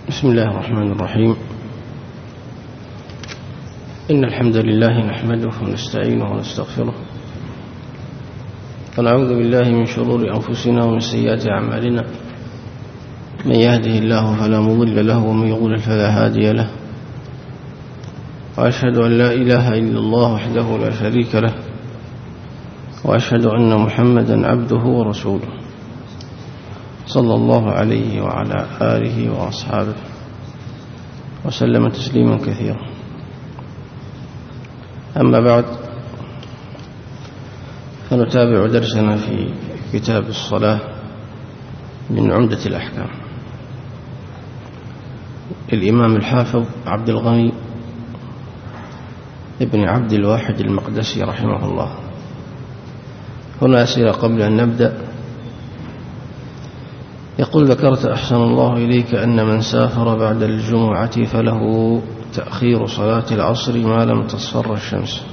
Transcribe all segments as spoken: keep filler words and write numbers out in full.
بسم الله الرحمن الرحيم. إن الحمد لله نحمده ونستعينه ونستغفره ونعوذ بالله من شرور أنفسنا ومن سيئات أعمالنا. من يهده الله فلا مضل له ومن يضلل فلا هادي له، وأشهد أن لا إله إلا الله وحده لا شريك له، وأشهد أن محمدا عبده ورسوله صلى الله عليه وعلى آله وأصحابه وسلم تسليما كثيرا. أما بعد، فنتابع درسنا في كتاب الصلاة من عمدة الأحكام للإمام الحافظ عبد الغني ابن عبد الواحد المقدسي رحمه الله. هنا أسئلة قبل أن نبدأ. يقول: ذكرت أحسن الله إليك أن من سافر بعد الجمعة فله تأخير صلاة العصر ما لم تصفر الشمس،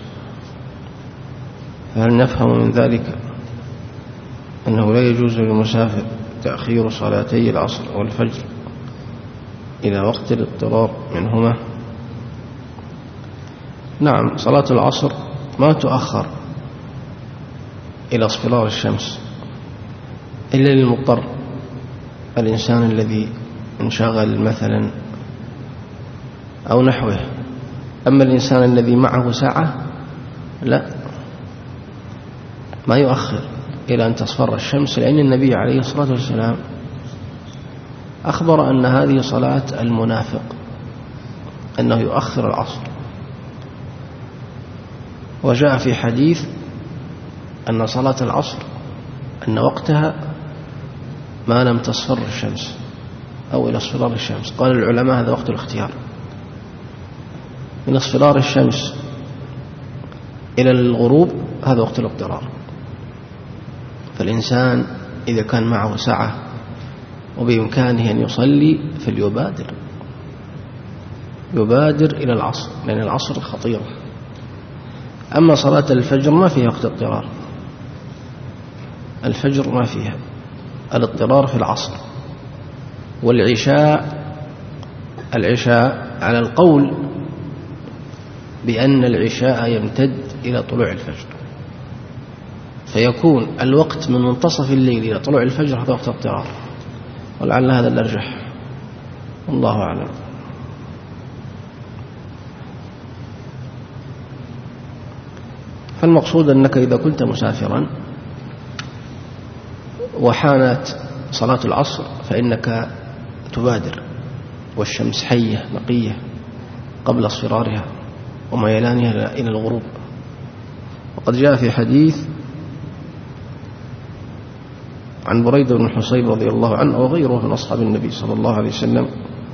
فهل نفهم من ذلك أنه لا يجوز للمسافر تأخير صلاتي العصر والفجر إلى وقت الاضطرار منهما؟ نعم، صلاة العصر ما تؤخر إلى اصفرار الشمس إلا للمضطر، الإنسان الذي انشغل مثلا أو نحوه. أما الإنسان الذي معه ساعة لا، ما يؤخر إلى أن تصفر الشمس، لأن النبي عليه الصلاة والسلام أخبر أن هذه صلاة المنافق، أنه يؤخر العصر. وجاء في حديث أن صلاة العصر أن وقتها ما لم تصفر الشمس أو إلى اصفرار الشمس. قال العلماء هذا وقت الاختيار، من اصفرار الشمس إلى الغروب هذا وقت الاضطرار. فالإنسان إذا كان معه ساعة وبإمكانه أن يصلي فليبادر يبادر إلى العصر، لأن العصر خطير. أما صلاة الفجر ما فيها وقت اضطرار، الفجر ما فيها، الاضطرار في العصر. والعشاء العشاء على القول بأن العشاء يمتد إلى طلوع الفجر، فيكون الوقت من منتصف الليل إلى طلوع الفجر هذا وقت اضطرار، ولعل هذا الأرجح، والله أعلم. فالمقصود أنك إذا كنت مسافرا وحانت صلاة العصر فإنك تبادر، والشمس حية نقية قبل اصفرارها وميلانها إلى الغروب. وقد جاء في حديث عن بريدة بن حصيب رضي الله عنه وغيره من أصحاب النبي صلى الله عليه وسلم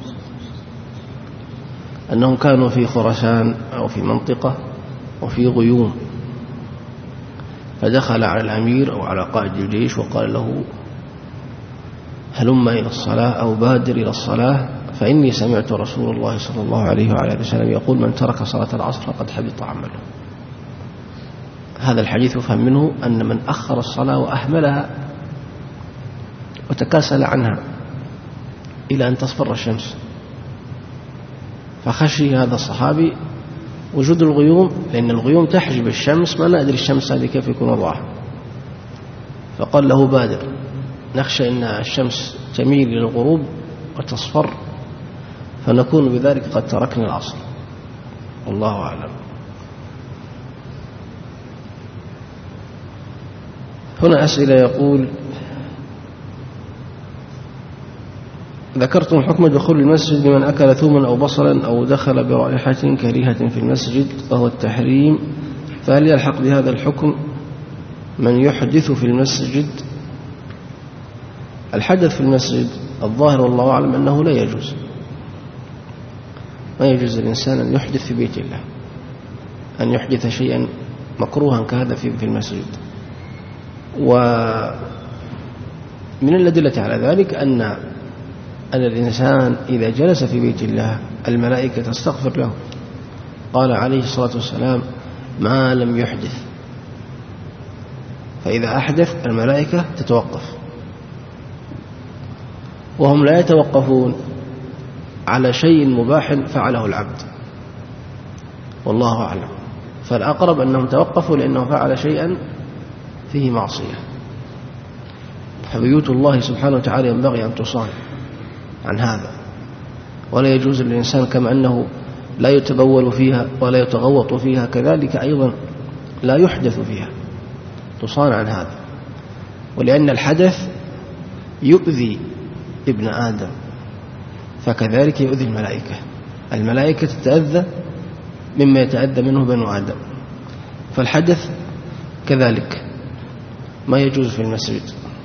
أنهم كانوا في خراسان أو في منطقة وفي غيوم، فدخل على الأمير أو على قائد الجيش وقال له: هلم إلى الصلاة أو بادر إلى الصلاة، فإني سمعت رسول الله صلى الله عليه وعلى وسلم يقول: من ترك صلاة العصر فقد حبط عمله. هذا الحديث يفهم منه أن من أخر الصلاة وأهملها وتكاسل عنها إلى أن تصفر الشمس، فخشي هذا الصحابي وجود الغيوم، لأن الغيوم تحجب الشمس، ما ندري الشمس هذه كيف يكون وضعها. فقال له: بادر، نخشى أن الشمس تميل إلى الغروب وتصفر فنكون بذلك قد تركنا العصر، والله أعلم. هنا أسئلة. يقول: ذكرتم حكم دخول المسجد لمن أكل ثوما أو بصلا أو دخل برائحة كريهة في المسجد وهو التحريم، فهل يلحق بهذا الحكم من يحدث في المسجد؟ الحدث في المسجد الظاهر والله أعلم أنه لا يجوز، ما يجوز الإنسان أن يحدث في بيت الله، أن يحدث شيئا مكروها كهذا في المسجد. ومن الأدلة على ذلك أن أن الإنسان إذا جلس في بيت الله الملائكة تستغفر له. قال عليه الصلاة والسلام: ما لم يحدث، فإذا أحدث الملائكة تتوقف، وهم لا يتوقفون على شيء مباح فعله العبد، والله أعلم. فالأقرب أنهم توقفوا لأنه فعل شيئا فيه معصية. فبيوت الله سبحانه وتعالى ينبغي أن تصان عن هذا، ولا يجوز للإنسان كما أنه لا يتبول فيها ولا يتغوط فيها كذلك أيضا لا يحدث فيها، تصان عن هذا. ولأن الحدث يؤذي ابن آدم فكذلك يؤذي الملائكة. الملائكة تتأذى مما يتأذى منه بنو آدم، فالحدث كذلك ما يجوز في المسجد.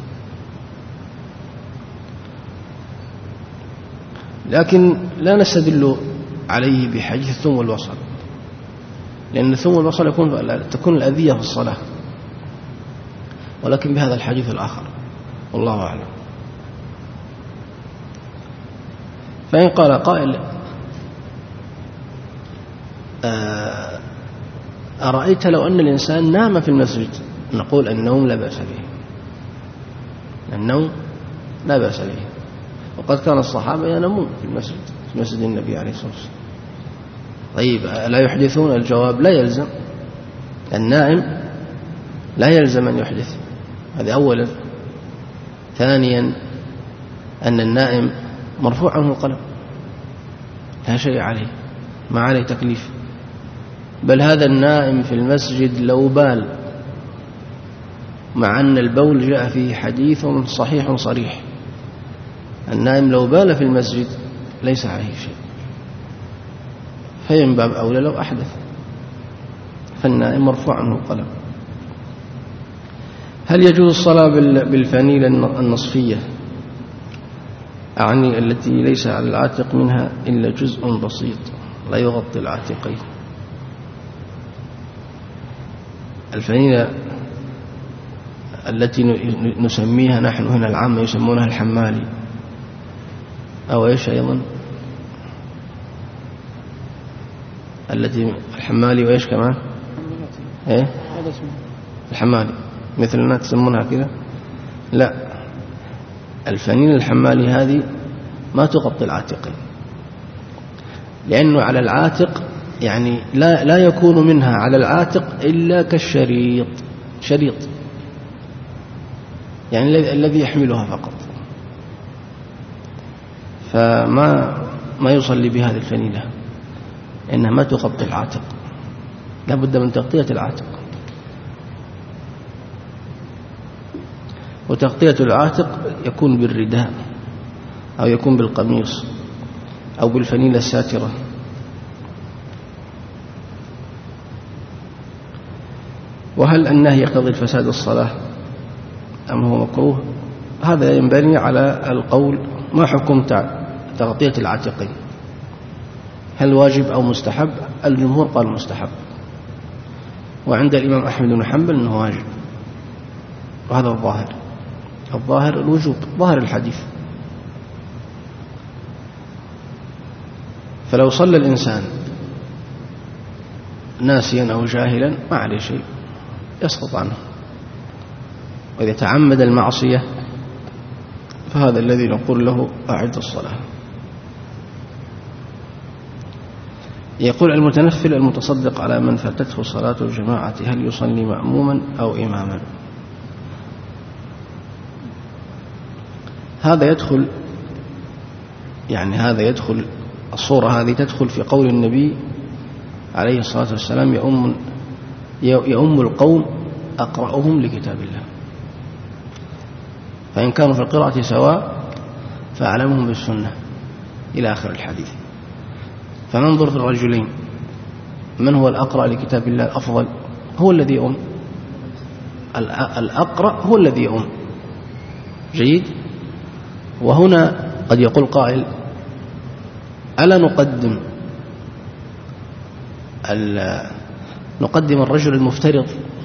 لكن لا نستدل عليه بحديث الثوم والبصل، لأن الثوم والبصل يكون تكون الأذية في الصلاة، ولكن بهذا الحديث الآخر والله أعلم. فإن قال قائل أرأيت لو أن الإنسان نام في المسجد، نقول النوم لا بأس به، النوم لا بأس به، وقد كان الصحابة ينامون في المسجد في مسجد النبي عليه الصلاة والسلام. طيب لا يحدثون؟ الجواب لا يلزم، النائم لا يلزم أن يحدث، هذا أولا. ثانيا أن النائم مرفوع عنه القلم، لا شيء عليه، ما عليه تكليف. بل هذا النائم في المسجد لو بال، مع أن البول جاء فيه حديث صحيح صريح، النائم لو بال في المسجد ليس عليه شيء، فين باب أولى لو أحدث، فالنائم مرفوع عنه القلم. هل يجوز الصلاة بالفانيلة النصفية، أعني التي ليس على العاتق منها إلا جزء بسيط لا يغطي العاتقين؟ الفانيلة التي نسميها نحن هنا العامة يسمونها الحمالي، أو إيش أيضا التي الحمالي، وإيش كمان إيه الحمالي مثلنا تسمونها كذا؟ لا، الفانيلة الحمالي هذه ما تغطي العاتقين، لأنه على العاتق يعني لا لا يكون منها على العاتق إلا كالشريط، شريط يعني الذي يحملها فقط، فما ما يصلي بهذه الفانيلة، إنها ما تغطي العاتق، لا بد من تغطية العاتق. وتغطية العاتق يكون بالرداء أو يكون بالقميص أو بالفانيلة الساترة. وهل النهي يقتضي الفساد الصلاة أم هو مكروه؟ هذا ينبني على القول ما حكم تغطية العاتقين، هل واجب أو مستحب؟ الجمهور قال مستحب، وعند الإمام أحمد بن حنبل أنه واجب، وهذا الظاهر، الظاهر الوجوب، ظاهر الحديث. فلو صلى الإنسان ناسيا أو جاهلا ما عليه شيء، يسقط عنه. وإذا تعمد المعصية فهذا الذي نقول له أعد الصلاة. يقول المتنفل المتصدق على من فاتته صلاة الجماعة هل يصلي مأموما أو إماما؟ هذا يدخل يعني هذا يدخل الصورة هذه تدخل في قول النبي عليه الصلاة والسلام يؤم يؤم القوم أقرأهم لكتاب الله، فإن كانوا في القراءة سواء فأعلمهم بالسنة إلى آخر الحديث. فننظر في الرجلين من هو الأقرأ لكتاب الله الأفضل؟ هو الذي يؤم، الأقرأ هو الذي يؤم. جيد. وهنا قد يقول قائل ألا نقدم نقدم الرجل المفترض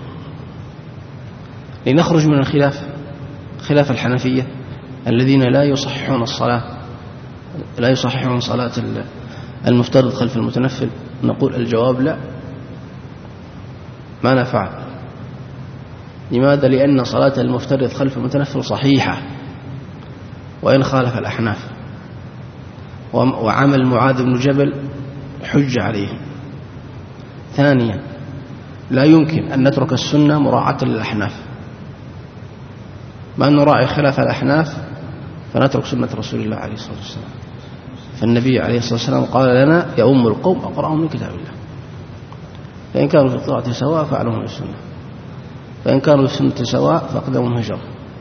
لنخرج من الخلاف، خلاف الحنفية الذين لا يصححون الصلاة، لا يصححون صلاة المفترض خلف المتنفل؟ نقول الجواب لا، ما نفع. لماذا؟ لأن صلاة المفترض خلف المتنفل صحيحة وإن خالف الأحناف، وعمل معاذ بن جبل حج عليهم. ثانيا لا يمكن أن نترك السنة مراعاة للأحناف، ما نراعي خلاف الأحناف فنترك سنة رسول الله عليه الصلاة والسلام. فالنبي عليه الصلاة والسلام قال لنا يا أم القوم أقرأهم من كتاب الله، فإن كانوا في الطاعة سواء فأعلمهم السنة، فإن كانوا في السنة سواء فأقدمهم هجرة،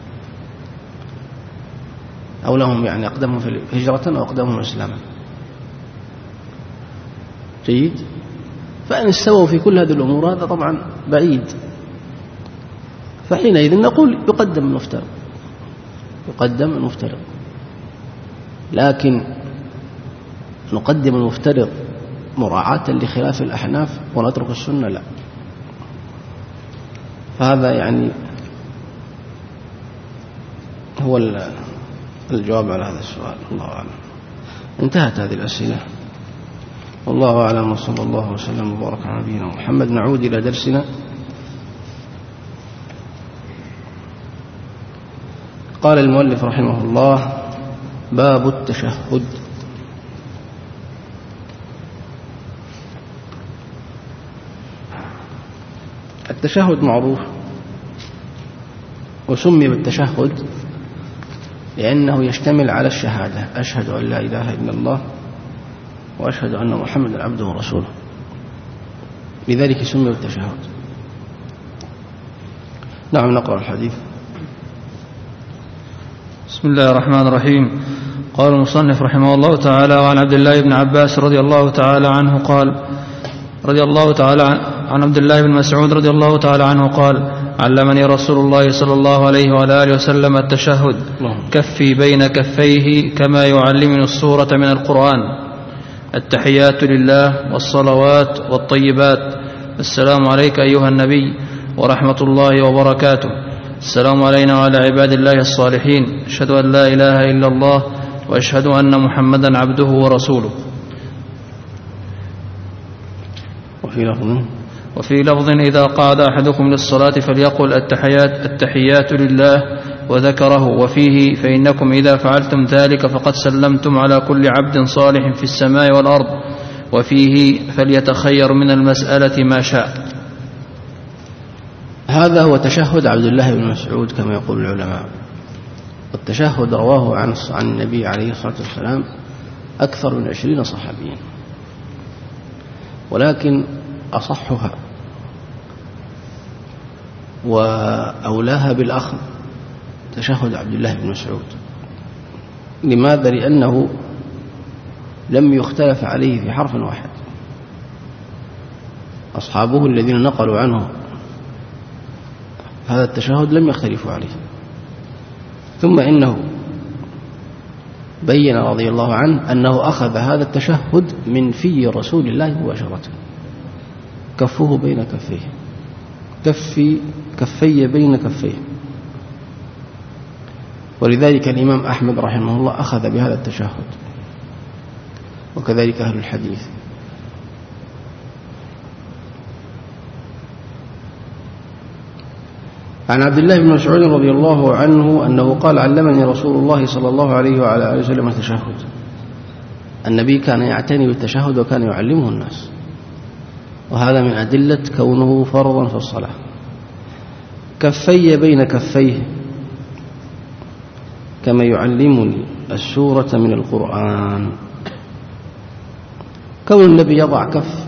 أو لهم يعني أقدمهم في هجرة أو أقدمهم إسلاما. جيد. فإن استووا في كل هذه الأمور هذا طبعا بعيد، فحينئذ نقول يقدم المفترض، يقدم المفترض. لكن نقدم المفترض مراعاة لخلاف الأحناف ونترك السنة لا، فهذا يعني هو الجواب على هذا السؤال. الله أعلم. انتهت هذه الأسئلة، والله أعلم، وصلى الله وسلم وبارك على نبينا محمد. نعود إلى درسنا. قال المؤلف رحمه الله: باب التشهد. التشهد معروف، وسمي بالتشهد لأنه يشتمل على الشهادة: أشهد أن لا إله إلا الله وأشهد أن محمدا عبده ورسوله، لذلك سمي بالتشهد. نعم، نقرأ الحديث. بسم الله الرحمن الرحيم. قال المصنف رحمه الله تعالى: وعن عبد الله بن عباس رضي الله تعالى عنه قال رضي الله تعالى عن عبد الله بن مسعود رضي الله تعالى عنه قال: علمني رسول الله صلى الله عليه وعلى آله وسلم التشهد، كفي بين كفيه كما يعلمني السورة من القرآن. التحيات لله والصلوات والطيبات. السلام عليك أيها النبي ورحمة الله وبركاته. السلام علينا وعلى عباد الله الصالحين. أشهد أن لا إله إلا الله وأشهد أن محمدا عبده ورسوله. وفي لفظ وفي لفظ إذا قعد أحدكم للصلاة فليقل التحيات التحيات لله وذكره، وفيه: فإنكم إذا فعلتم ذلك فقد سلمتم على كل عبد صالح في السماء والأرض. وفيه: فليتخير من المسألة ما شاء. هذا هو تشهد عبد الله بن مسعود كما يقول العلماء. والتشهد رواه عن عن النبي عليه الصلاة والسلام أكثر من عشرين صحابيا، ولكن أصحها وأولاها بالأخذ تشهد عبد الله بن مسعود. لماذا؟ لأنه لم يختلف عليه في حرف واحد. أصحابه الذين نقلوا عنه هذا التشهد لم يختلفوا عليه. ثم إنه بين رضي الله عنه أنه أخذ هذا التشهد من في رسول الله مباشرة، كفه بين كفيه، كفي كفي بين كفيه. ولذلك الإمام أحمد رحمه الله أخذ بهذا التشهد، وكذلك أهل الحديث. عن عبد الله بن مسعود رضي الله عنه أنه قال: علمني رسول الله صلى الله عليه وعلى آله وسلم التشهد. النبي كان يعتني بالتشهد وكان يعلمه الناس، وهذا من أدلة كونه فرضا في الصلاة. كفي بين كفيه كما يعلمني السورة من القرآن. كون النبي يضع كف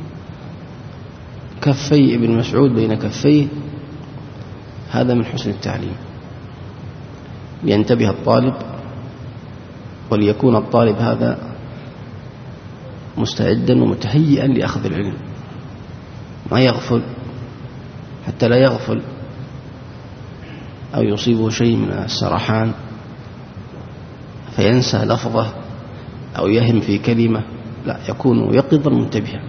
كفي ابن مسعود بين كفيه هذا من حسن التعليم، لينتبه الطالب وليكون الطالب هذا مستعدا ومتهيئا لأخذ العلم، ما يغفل، حتى لا يغفل أو يصيبه شيء من السرحان فينسى لفظه أو يهم في كلمة، لا، يكون يقظا منتبها.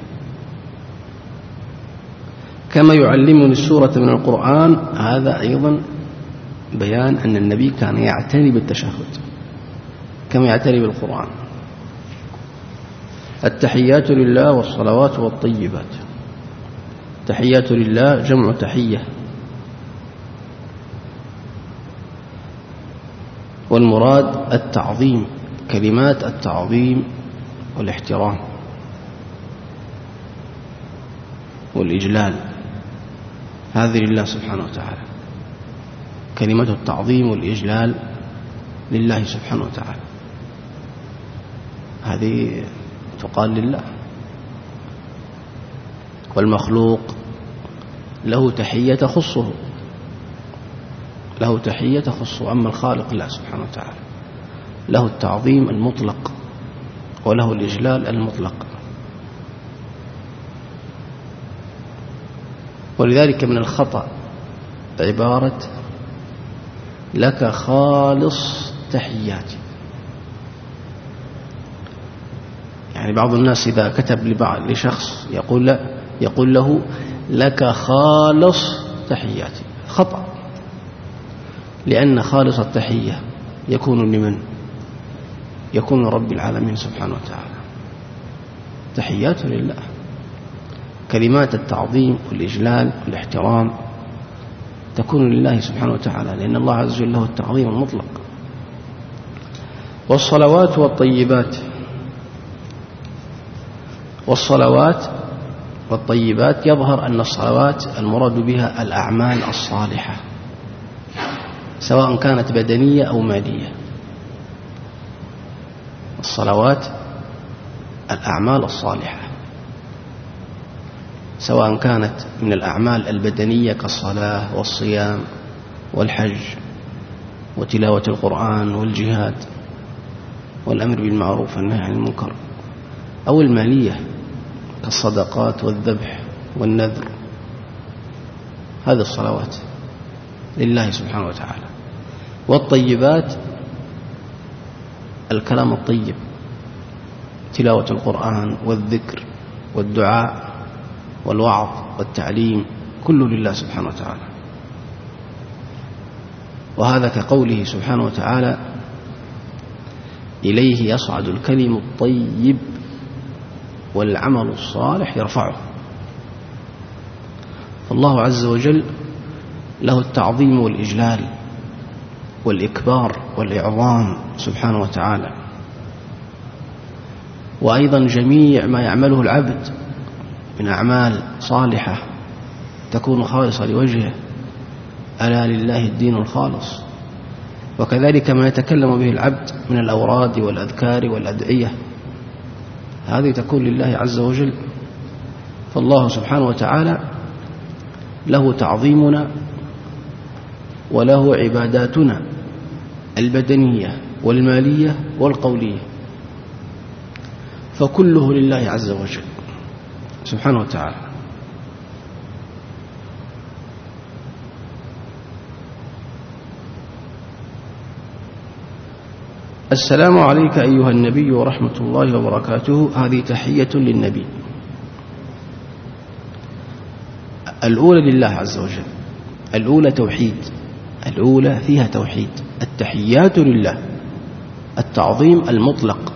كما يعلمني السورة من القرآن، هذا أيضا بيان أن النبي كان يعتني بالتشهد كما يعتني بالقرآن. التحيات لله والصلوات والطيبات. تحيات لله جمع تحية، والمراد التعظيم كلمات التعظيم والاحترام والإجلال هذه لله سبحانه وتعالى، كلمة التعظيم والإجلال لله سبحانه وتعالى، هذه تقال لله. والمخلوق له تحية تخصه، له تحية تخصه، أما الخالق لا سبحانه وتعالى له التعظيم المطلق وله الإجلال المطلق. ولذلك من الخطأ عبارة لك خالص تحياتي، يعني بعض الناس إذا كتب لبعض لشخص يقول له, يقول له لك خالص تحياتي، خطأ، لأن خالص التحية يكون لمن؟ يكون رب العالمين سبحانه وتعالى، تحياته لله. كلمات التعظيم والإجلال والاحترام تكون لله سبحانه وتعالى، لأن الله عز وجل له التعظيم المطلق. والصلوات والطيبات، والصلوات والطيبات يظهر أن الصلوات المراد بها الأعمال الصالحة سواء كانت بدنية أو مالية. الصلوات الأعمال الصالحة سواء كانت من الأعمال البدنية كالصلاة والصيام والحج وتلاوة القرآن والجهاد والأمر بالمعروف والنهي عن المنكر، أو المالية كالصدقات والذبح والنذر، هذه الصلوات لله سبحانه وتعالى. والطيبات الكلام الطيب، تلاوة القرآن والذكر والدعاء والوعظ والتعليم، كله لله سبحانه وتعالى. وهذا كقوله سبحانه وتعالى إليه يصعد الكلم الطيب والعمل الصالح يرفعه. فالله عز وجل له التعظيم والإجلال والإكبار والإعظام سبحانه وتعالى. وأيضا جميع ما يعمله العبد من أعمال صالحة تكون خالصة لوجهه، ألا لله الدين الخالص. وكذلك ما يتكلم به العبد من الأوراد والأذكار والأدعية، هذه تكون لله عز وجل. فالله سبحانه وتعالى له تعظيمنا وله عباداتنا البدنية والمالية والقولية، فكله لله عز وجل سبحانه وتعالى. السلام عليك أيها النبي ورحمة الله وبركاته، هذه تحية للنبي، الأولى لله عز وجل، الأولى توحيد، الأولى فيها توحيد، التحيات لله، التعظيم المطلق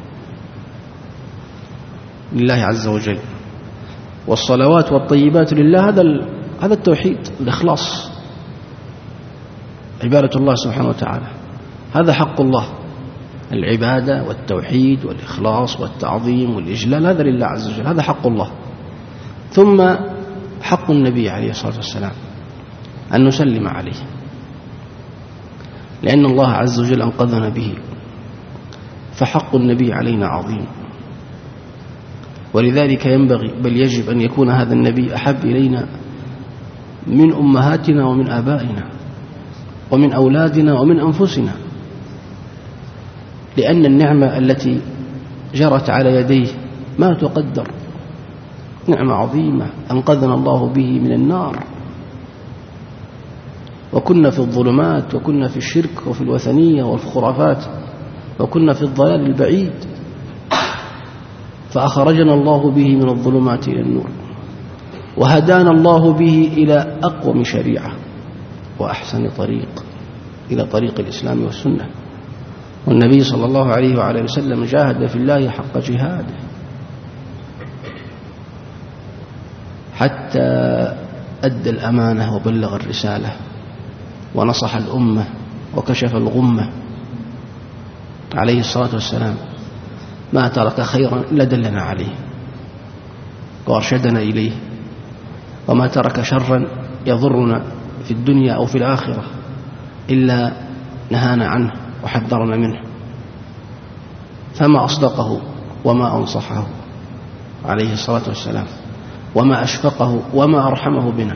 لله عز وجل. والصلوات والطيبات لله، هذا هذا التوحيد، الإخلاص، عبادة الله سبحانه وتعالى، هذا حق الله، العبادة والتوحيد والإخلاص والتعظيم والإجلال، هذا لله عز وجل، هذا حق الله. ثم حق النبي عليه الصلاة والسلام أن نسلم عليه، لأن الله عز وجل أنقذنا به، فحق النبي علينا عظيم. ولذلك ينبغي بل يجب أن يكون هذا النبي أحب إلينا من أمهاتنا ومن آبائنا ومن أولادنا ومن أنفسنا، لأن النعمة التي جرت على يديه ما تقدر، نعمة عظيمة أنقذنا الله به من النار، وكنا في الظلمات وكنا في الشرك وفي الوثنية وفي الخرافات وكنا في الضلال البعيد، فأخرجنا الله به من الظلمات إلى النور، وهدانا الله به إلى أقوم شريعة وأحسن طريق، إلى طريق الإسلام والسنة. والنبي صلى الله عليه وعلى وسلم جاهد في الله حق جهاده حتى أدى الأمانة وبلغ الرسالة ونصح الأمة وكشف الغمة، عليه الصلاة والسلام ما ترك خيرا إلا دلنا عليه وأرشدنا إليه، وما ترك شرا يضرنا في الدنيا أو في الآخرة إلا نهانا عنه وحذرنا منه. فما أصدقه وما أنصحه عليه الصلاة والسلام، وما أشفقه وما أرحمه بنا.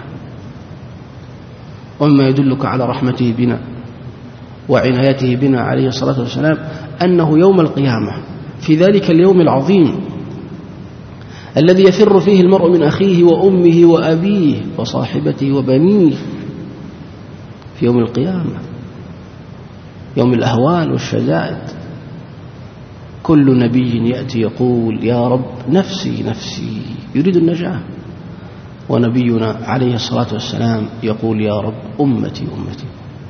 ومما يدلك على رحمته بنا وعنايته بنا عليه الصلاة والسلام أنه يوم القيامة في ذلك اليوم العظيم الذي يفر فيه المرء من أخيه وأمه وأبيه وصاحبته وبنيه، في يوم القيامة يوم الأهوال والشدائد، كل نبي يأتي يقول يا رب نفسي نفسي، يريد النجاة، ونبينا عليه الصلاة والسلام يقول يا رب أمتي أمتي،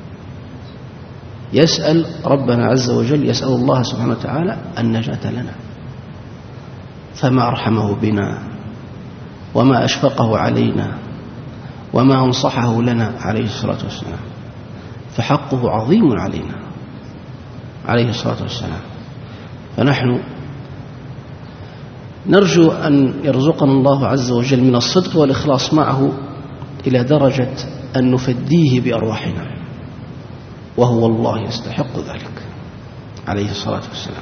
يسأل ربنا عز وجل، يسأل الله سبحانه وتعالى النجاة لنا. فما أرحمه بنا وما أشفقه علينا وما أنصحه لنا عليه الصلاة والسلام، فحقه عظيم علينا عليه الصلاة والسلام. فنحن نرجو أن يرزقنا الله عز وجل من الصدق والإخلاص معه إلى درجة أن نفديه بأرواحنا، وهو الله يستحق ذلك عليه الصلاة والسلام.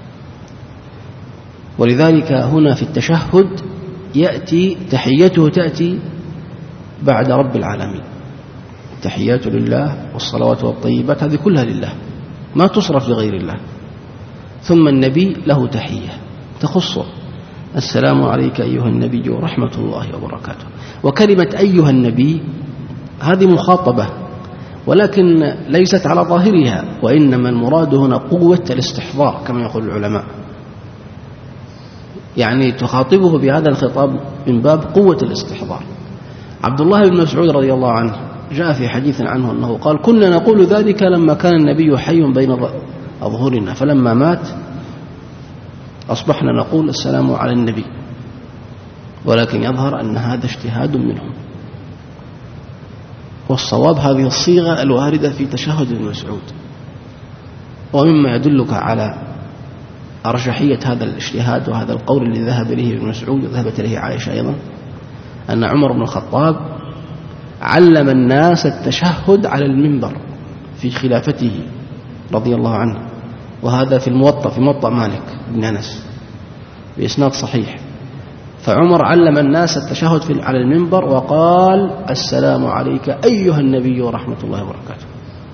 ولذلك هنا في التشهد يأتي تحيته تأتي بعد رب العالمين، التحيات لله والصلوات والطيبات هذه كلها لله ما تصرف لغير الله. ثم النبي له تحية تخصه، السلام عليك أيها النبي ورحمة الله وبركاته. وكلمة أيها النبي هذه مخاطبة، ولكن ليست على ظاهرها، وإنما المراد هنا قوة الاستحضار كما يقول العلماء، يعني تخاطبه بهذا الخطاب من باب قوة الاستحضار. عبد الله بن مسعود رضي الله عنه جاء في حديث عنه أنه قال كنا نقول ذلك لما كان النبي حي بين أظهرنا، فلما مات أصبحنا نقول السلام على النبي، ولكن يظهر أن هذا اجتهاد منهم، والصواب هذه الصيغة الواردة في تشهد ابن مسعود. ومما يدلك على أرجحية هذا الاجتهاد وهذا القول الذي ذهب إليه ابن مسعود وذهبت إليه عائشة أيضا، أن عمر بن الخطاب علم الناس التشهد على المنبر في خلافته رضي الله عنه، وهذا في الموطأ في موطأ مالك بن أنس بإسناد صحيح. فعمر علم الناس التشهد على المنبر وقال السلام عليك أيها النبي ورحمة الله وبركاته،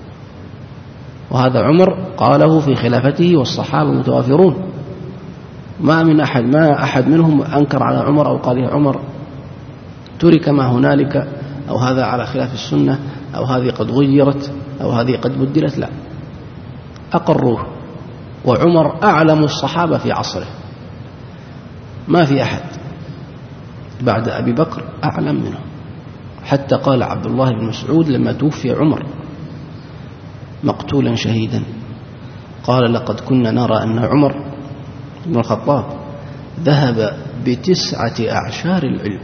وهذا عمر قاله في خلافته والصحابة متوافرون، ما من أحد ما أحد منهم أنكر على عمر أو قال يا عمر ترك ما هنالك، أو هذا على خلاف السنة، أو هذه قد غيرت، أو هذه قد بدلت، لا، أقروه. وعمر أعلم الصحابة في عصره، ما في أحد بعد أبي بكر أعلم منه. حتى قال عبد الله بن مسعود لما توفي عمر مقتولا شهيدا، قال لقد كنا نرى أن عمر بن الخطاب ذهب بتسعة أعشار العلم،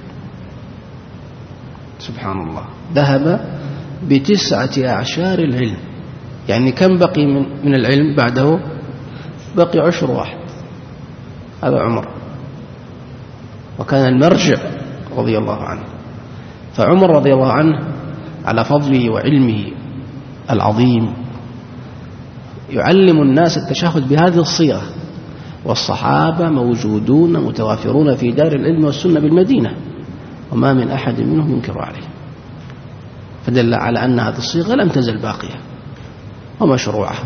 سبحان الله، ذهب بتسعة أعشار العلم، يعني كم بقي من, من العلم بعده؟ بقي عشر واحد، هذا عمر، وكان المرجع رضي الله عنه. فعمر رضي الله عنه على فضله وعلمه العظيم يعلم الناس التشهد بهذه الصيغة، والصحابة موجودون متوافرون في دار العلم والسنة بالمدينة، وما من أحد منهم ينكر عليه، فدل على أن هذه الصيغة لم تزل باقية ومشروعة.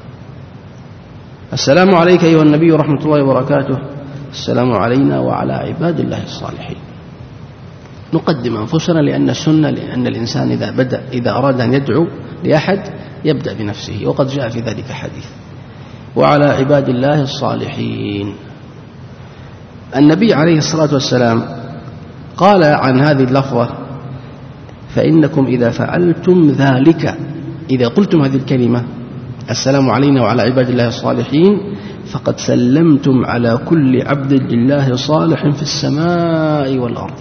السلام عليك أيها النبي ورحمة الله وبركاته، السلام علينا وعلى عباد الله الصالحين. نقدم أنفسنا لأن السنة، لأن الإنسان إذا بدأ إذا أراد أن يدعو لأحد يبدأ بنفسه، وقد جاء في ذلك حديث وعلى عباد الله الصالحين. النبي عليه الصلاة والسلام قال عن هذه اللفظة فإنكم إذا فعلتم ذلك، إذا قلتم هذه الكلمة السلام علينا وعلى عباد الله الصالحين، فقد سلمتم على كل عبد لله صالح في السماء والأرض.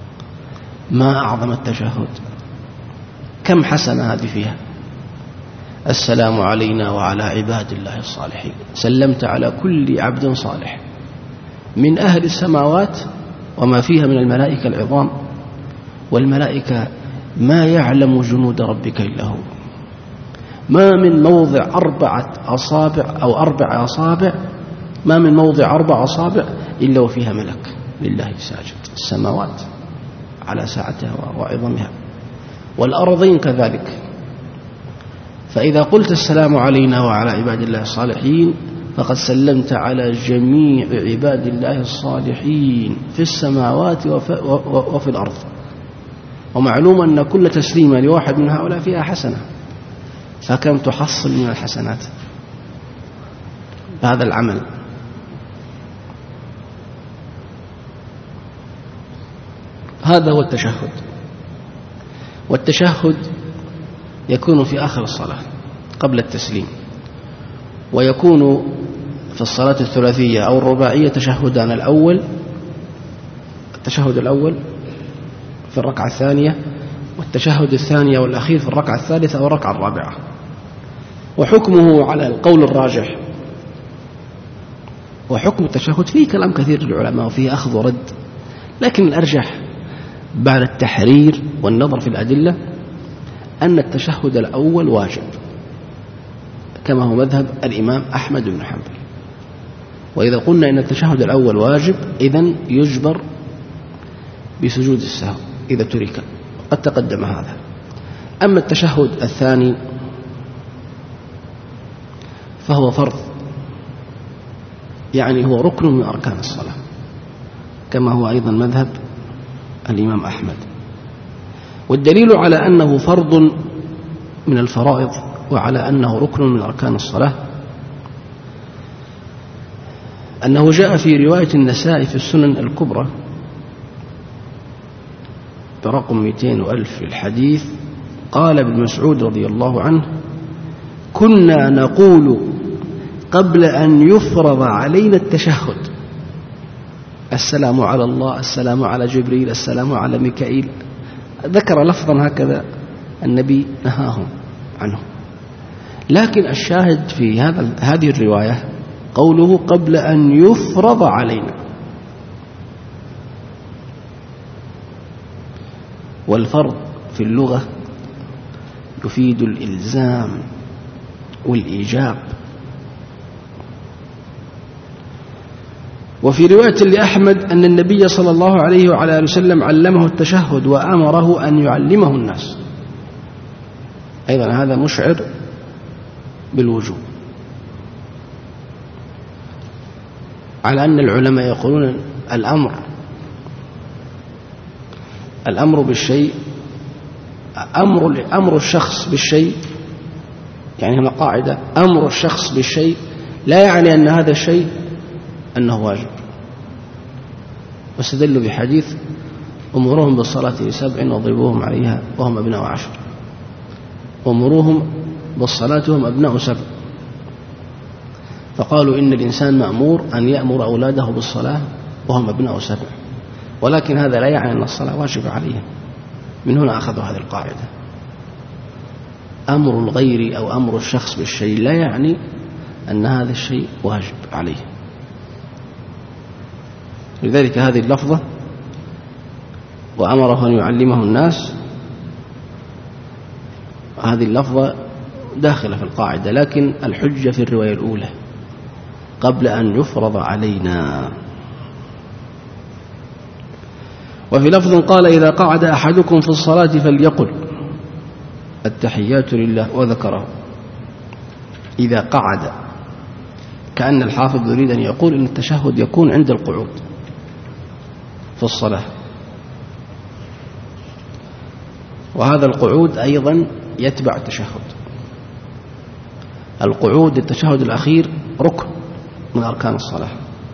ما أعظم التشهد، كم حسنة هذه فيها، السلام علينا وعلى عباد الله الصالحين، سلمت على كل عبد صالح من أهل السماوات وما فيها من الملائكة العظام، والملائكة ما يعلم جنود ربك إلا هو، ما من موضع أربعة أصابع أو أربع أصابع ما من موضع أربع أصابع إلا وفيها ملك لله ساجد، السماوات على ساعتها وعظمها، والأرضين كذلك. فإذا قلت السلام علينا وعلى عباد الله الصالحين فقد سلمت على جميع عباد الله الصالحين في السماوات وفي الأرض. ومعلوم أن كل تسليمة لواحد من هؤلاء فيها حسنة، فكم تحصل من الحسنات بهذا العمل؟ هذا هو التشهد. والتشهد يكون في آخر الصلاة قبل التسليم، ويكون في الصلاة الثلاثية أو الرباعية تشهدان، الأول التشهد الأول في الركعة الثانية، والتشهد الثاني والأخير في الركعة الثالثة أو الركعة الرابعة. وحكمه على القول الراجح، وحكم التشهد فيه كلام كثير للعلماء وفيه أخذ ورد، لكن الأرجح بعد التحرير والنظر في الأدلة أن التشهد الأول واجب، كما هو مذهب الإمام أحمد بن حنبل. وإذا قلنا إن التشهد الأول واجب إذن يجبر بسجود السهو إذا ترك، قد تقدم هذا. أما التشهد الثاني فهو فرض، يعني هو ركن من أركان الصلاة، كما هو أيضا مذهب الإمام أحمد. والدليل على أنه فرض من الفرائض وعلى أنه ركن من أركان الصلاة أنه جاء في رواية النسائي في السنن الكبرى برقم مئتين وألف في الحديث، قال ابن مسعود رضي الله عنه: كنا نقول قبل أن يفرض علينا التشهد: السلام على الله، السلام على جبريل، السلام على ميكائيل. ذكر لفظا هكذا النبي نهاهم عنه. لكن الشاهد في هذا هذه الرواية قوله قبل أن يفرض علينا، والفرض في اللغة يفيد الإلزام والإيجاب. وفي رواية لأحمد أن النبي صلى الله عليه وعلى آله وسلم علمه التشهد وأمره أن يعلمه الناس، أيضا هذا مشعر بالوجوب، على أن العلماء يقولون الأمر الأمر بالشيء أمر أمر الشخص بالشيء، يعني هنا قاعدة: أمر الشخص بالشيء لا يعني أن هذا الشيء أنه واجب. واستدلوا بحديث: أمروهم بالصلاة لسبع واضربوهم عليها وهم أبناء عشر. أمروهم بالصلاة وهم أبناء سبع، فقالوا إن الإنسان مأمور أن يأمر أولاده بالصلاة وهم أبناء سبع، ولكن هذا لا يعني أن الصلاة واجبة عليهم. من هنا أخذوا هذه القاعدة: أمر الغير أو أمر الشخص بالشيء لا يعني أن هذا الشيء واجب عليه. لذلك هذه اللفظة وأمره أن يعلمه الناس، هذه اللفظة داخلة في القاعدة، لكن الحجة في الرواية الأولى قبل أن يفرض علينا. وفي لفظ قال: إذا قعد أحدكم في الصلاة فليقل التحيات لله، وذكره إذا قعد، كأن الحافظ يريد أن يقول إن التشهد يكون عند القعود في الصلاة، وهذا القعود أيضا يتبع التشهد. القعود التشهد الأخير ركن من أركان الصلاة.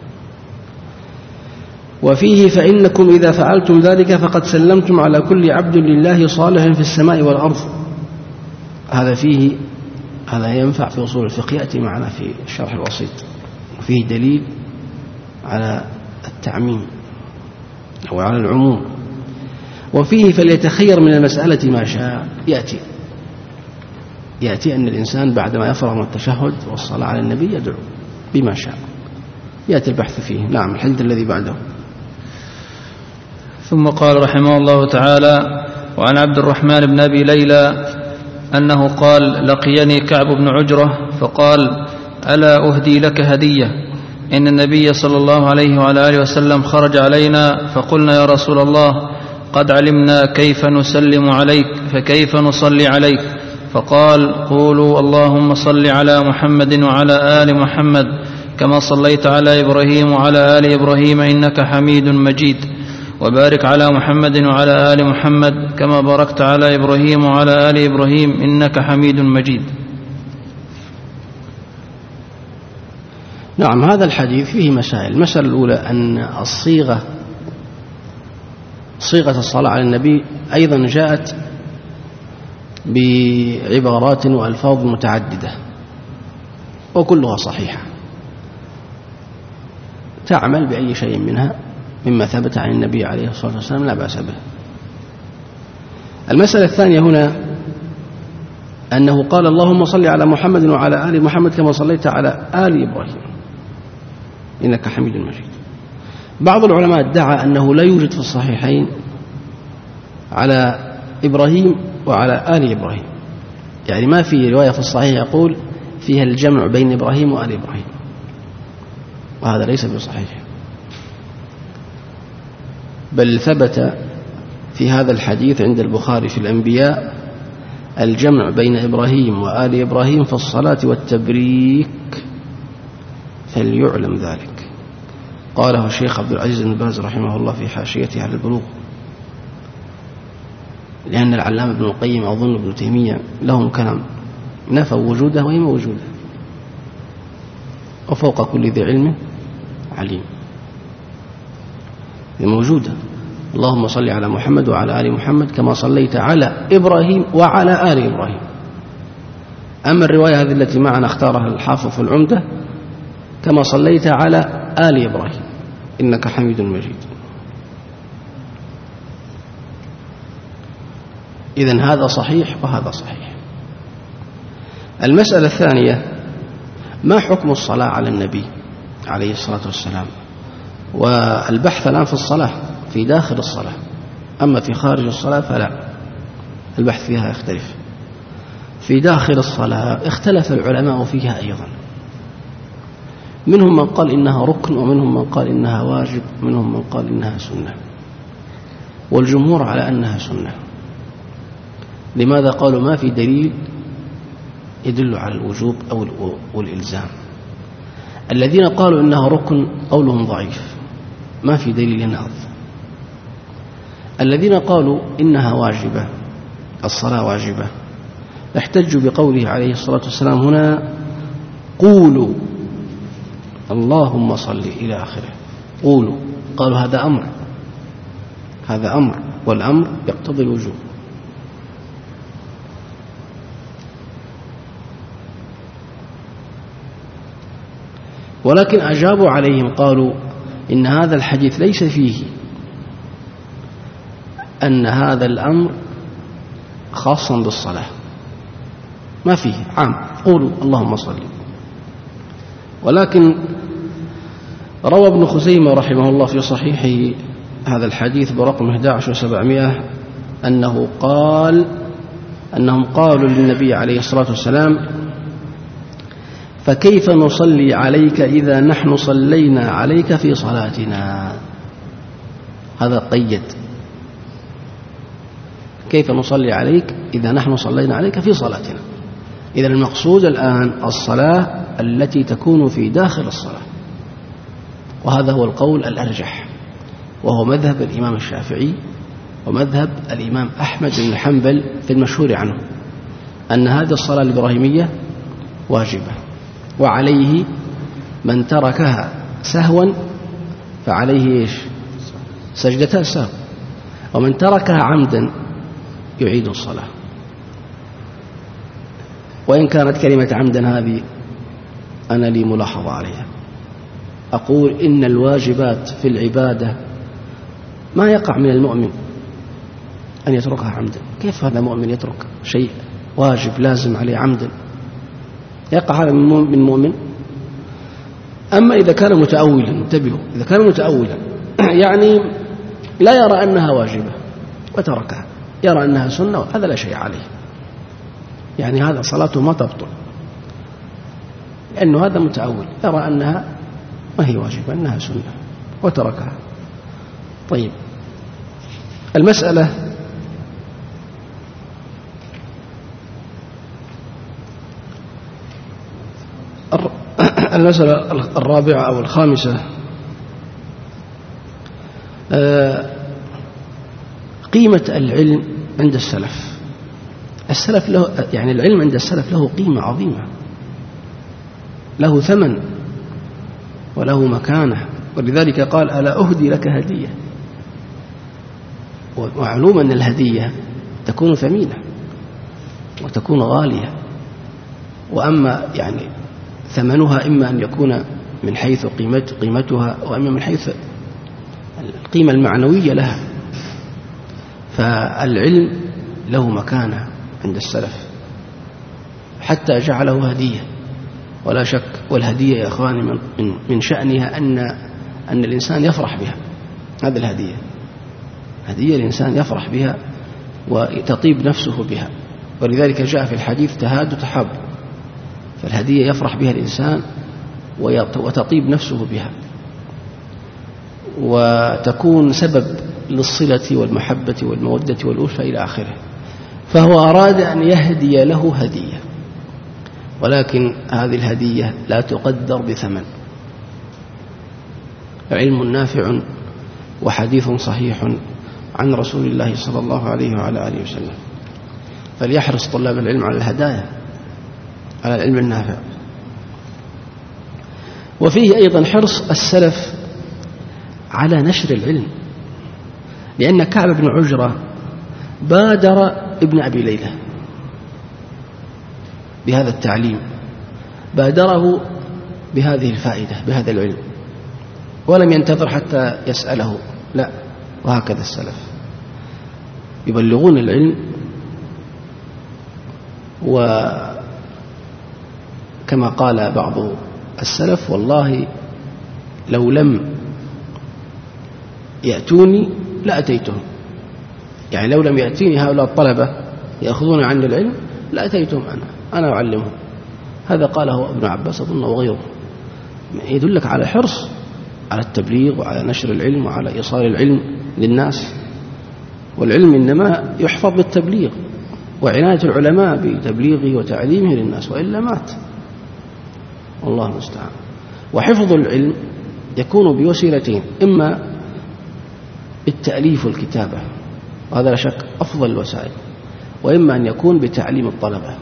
وفيه: فإنكم إذا فعلتم ذلك فقد سلمتم على كل عبد لله صالح في السماء والأرض. هذا فيه هذا ينفع في أصول الفقه، يأتي معنا في الشرح الوسيط، وفيه دليل على التعميم أو على العموم. وفيه: فليتخير من المسألة ما شاء، يأتي يأتي أن الإنسان بعدما يفرغ من التشهد والصلاة على النبي يدعو بما شاء، يأتي البحث فيه. نعم. الحديث الذي بعده. ثم قال رحمه الله تعالى: وعن عبد الرحمن بن أبي ليلى أنه قال: لقيني كعب بن عجرة فقال: ألا أهدي لك هدية؟ إن النبي صلى الله عليه وعلى آله وسلم خرج علينا فقلنا: يا رسول الله، قد علمنا كيف نسلم عليك فكيف نصلي عليك؟ فقال: قولوا اللهم صل على محمد وعلى آل محمد كما صليت على إبراهيم وعلى آل إبراهيم إنك حميد مجيد، وبارك على محمد وعلى آل محمد كما باركت على إبراهيم وعلى آل إبراهيم إنك حميد مجيد. نعم. هذا الحديث فيه مسائل. المسألة الأولى أن الصيغة صيغة الصلاة على النبي أيضا جاءت بعبارات وألفاظ متعددة وكلها صحيحة، تعمل بأي شيء منها مما ثبت عن النبي عليه الصلاة والسلام لا بأس به. المسألة الثانية هنا أنه قال: اللهم صل على محمد وعلى آل محمد كما صليت على آل إبراهيم إنك حميد مجيد. بعض العلماء ادعى أنه لا يوجد في الصحيحين على إبراهيم وعلى آل إبراهيم، يعني ما في رواية في الصحيح يقول فيها الجمع بين إبراهيم وآل إبراهيم، وهذا ليس بصحيح، بل ثبت في هذا الحديث عند البخاري في الأنبياء الجمع بين إبراهيم وآل إبراهيم في الصلاة والتبريك، فليعلم ذلك. قاله الشيخ عبد العزيز بن باز رحمه الله في حاشيته على البلوغ، لأن العلامة ابن القيم أظن ابن تيمية لهم كلام نفوا وجوده وهي موجودة، وفوق كل ذي علم عليم، هي موجودة. اللهم صل على محمد وعلى آل محمد كما صليت على إبراهيم وعلى آل إبراهيم. أما الرواية هذه التي معنا اختارها الحافظ في العمدة: كما صليت على آل إبراهيم إنك حميد مجيد. إذن هذا صحيح وهذا صحيح. المسألة الثانية: ما حكم الصلاة على النبي عليه الصلاة والسلام؟ والبحث الآن في الصلاة في داخل الصلاة، أما في خارج الصلاة فلا، البحث فيها يختلف. في داخل الصلاة اختلف العلماء فيها أيضا، منهم من قال إنها ركن، ومنهم من قال إنها واجب، ومنهم من قال إنها سنة، والجمهور على أنها سنة. لماذا قالوا؟ ما في دليل يدل على الوجوب أو الإلزام. الذين قالوا إنها ركن قولهم ضعيف، ما في دليل ينهض. الذين قالوا إنها واجبة، الصلاة واجبة، احتجوا بقوله عليه الصلاة والسلام هنا: قولوا اللهم صل إلى آخره. قولوا، قالوا هذا أمر، هذا أمر، والأمر يقتضي الوجوب. ولكن أجابوا عليهم قالوا إن هذا الحديث ليس فيه أن هذا الأمر خاصا بالصلاة، ما فيه، عام، قولوا اللهم صل. ولكن روى ابن خزيمة رحمه الله في صحيحه هذا الحديث برقم أحد عشر وسبعمائة أنه قال أنهم قالوا للنبي عليه الصلاة والسلام: فكيف نصلي عليك إذا نحن صلينا عليك في صلاتنا؟ هذا قيد، كيف نصلي عليك إذا نحن صلينا عليك في صلاتنا. إذا المقصود الآن الصلاة التي تكون في داخل الصلاة، وهذا هو القول الأرجح، وهو مذهب الإمام الشافعي ومذهب الإمام أحمد بن حنبل في المشهور عنه، أن هذه الصلاة الإبراهيمية واجبة، وعليه من تركها سهوا فعليه إيش؟ سجدتا السهو، ومن تركها عمدا يعيد الصلاة. وإن كانت كلمة عمدا هذه أنا لي ملاحظة عليها، أقول إن الواجبات في العبادة ما يقع من المؤمن أن يتركها عمدا. كيف هذا مؤمن يترك شيء واجب لازم عليه عمدا يقع هذا من مؤمن. أما إذا كان متأولا، انتبهوا، إذا كان متأولا يعني لا يرى أنها واجبة وتركها، يرى أنها سنة، هذا لا شيء عليه، يعني هذا صلاته ما تبطل، لأنه هذا متأول يرى أنها ما هي واجبة، أنها سنة وتركها. طيب، المسألة المسألة الرابعة أو الخامسة، قيمة العلم عند السلف. السلف له، يعني العلم عند السلف له قيمة عظيمة، له ثمن وله مكانة، ولذلك قال ألا أهدي لك هدية. ومعلوم أن الهدية تكون ثمينة وتكون غالية، وأما يعني ثمنها إما أن يكون من حيث قيمة قيمتها، وأما من حيث القيمة المعنوية لها. فالعلم له مكانة عند السلف حتى جعله هدية، ولا شك. والهدية يا أخواني من من شأنها أن أن الإنسان يفرح بها. هذه الهدية هدية الإنسان يفرح بها وتطيب نفسه بها، ولذلك جاء في الحديث تهاد تحاب. فالهدية يفرح بها الإنسان وتطيب نفسه بها، وتكون سبب للصلة والمحبة والمودة والألفة إلى آخره. فهو أراد أن يهدي له هدية، ولكن هذه الهدية لا تقدر بثمن. علم نافع وحديث صحيح عن رسول الله صلى الله عليه وعلى آله وسلم. فليحرص طلاب العلم على الهدايا، على العلم النافع. وفيه أيضا حرص السلف على نشر العلم، لأن كعب بن عجرة بادر ابن أبي ليلى بهذا التعليم، بادره بهذه الفائدة، بهذا العلم، ولم ينتظر حتى يسأله، لا. وهكذا السلف يبلغون العلم، وكما قال بعض السلف والله لو لم يأتوني لأتيتهم، يعني لو لم يأتيني هؤلاء الطلبة يأخذون عني العلم لأتيتهم أنا أنا أعلمهم. هذا قاله ابن عباس أظن وغيره، يدلك على حرص على التبليغ وعلى نشر العلم وعلى إيصال العلم للناس. والعلم إنما يحفظ بالتبليغ، وعناية العلماء بتبليغه وتعليمه للناس، وإلا مات، والله المستعان. وحفظ العلم يكون بوسيلتين، إما بالتأليف والكتابة، وهذا لا شك أفضل الوسائل، وإما أن يكون بتعليم الطلبة،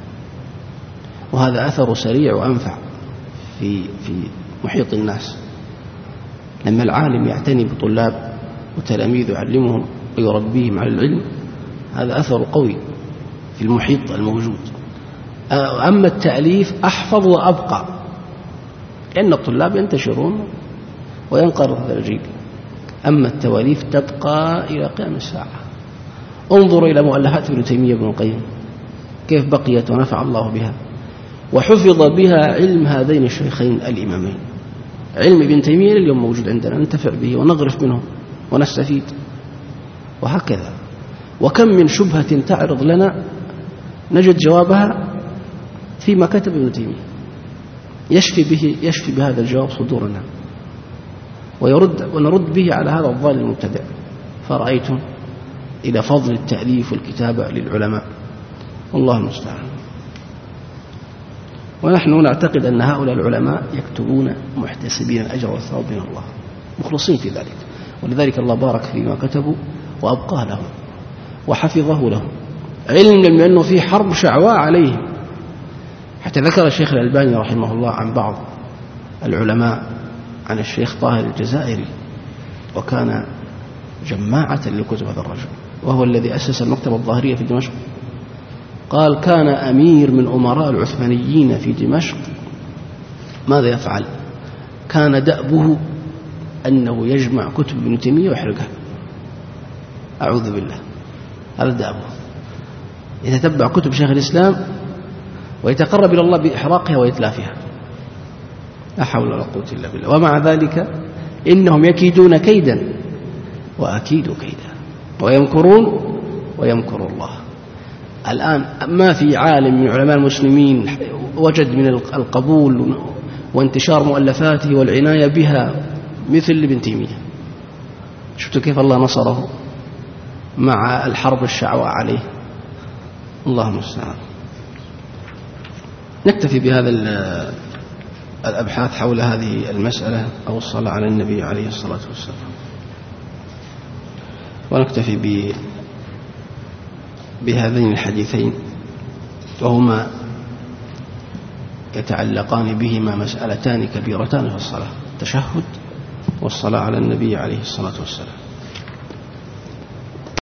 وهذا أثر سريع وأنفع في في محيط الناس. لما العالم يعتني بطلاب وتلاميذ يعلمهم ويربيهم على العلم، هذا أثر قوي في المحيط الموجود. أما التأليف أحفظ وأبقى، لأن الطلاب ينتشرون وينقرض هذا الجيل. أما التواليف تبقى إلى قيام الساعة. انظروا إلى مؤلفات ابن تيمية بن القيم كيف بقيت ونفع الله بها، وحفظ بها علم هذين الشيخين الإمامين. علم ابن تيمية اليوم موجود عندنا، ننتفع به ونغرف منه ونستفيد، وهكذا. وكم من شبهة تعرض لنا نجد جوابها فيما كتب ابن تيمية، يشفي به يشفي بهذا الجواب صدورنا، ويرد ونرد به على هذا الضال المبتدع. فرأيتم إلى فضل التأليف والكتابة للعلماء، والله المستعان. ونحن نعتقد أن هؤلاء العلماء يكتبون محتسبين الأجر والثواب من الله، مخلصين في ذلك، ولذلك الله بارك فيما كتبوا وأبقاه لهم وحفظه لهم. علم لأنه في حرب شعواء عليهم، حتى ذكر الشيخ الألباني رحمه الله عن بعض العلماء، عن الشيخ طاهر الجزائري، وكان جماعة لكتب هذا الرجل، وهو الذي أسس المكتبة الظاهرية في دمشق. قال كان أمير من أمراء العثمانيين في دمشق، ماذا يفعل؟ كان دأبه أنه يجمع كتب ابن تيمية ويحرقها، أعوذ بالله، هذا دأبه. يتتبع كتب شيخ الإسلام ويتقرب إلى الله بإحراقها وإتلافها، لا حول ولا قوة إلا بالله. ومع ذلك إنهم يكيدون كيدا وأكيد كيدا، ويمكرون ويمكر الله. الآن ما في عالم من علماء المسلمين وجد من القبول وانتشار مؤلفاته والعناية بها مثل ابن تيمية. شفتوا كيف الله نصره مع الحرب الشعواء عليه، الله المستعان. نكتفي بهذا الأبحاث حول هذه المسألة أو الصلاة على النبي عليه الصلاة والسلام، ونكتفي ب بهذين الحديثين، وهما يتعلقان بهما مسألتان كبيرتان في الصلاة: التشهد والصلاة على النبي عليه الصلاة والسلام.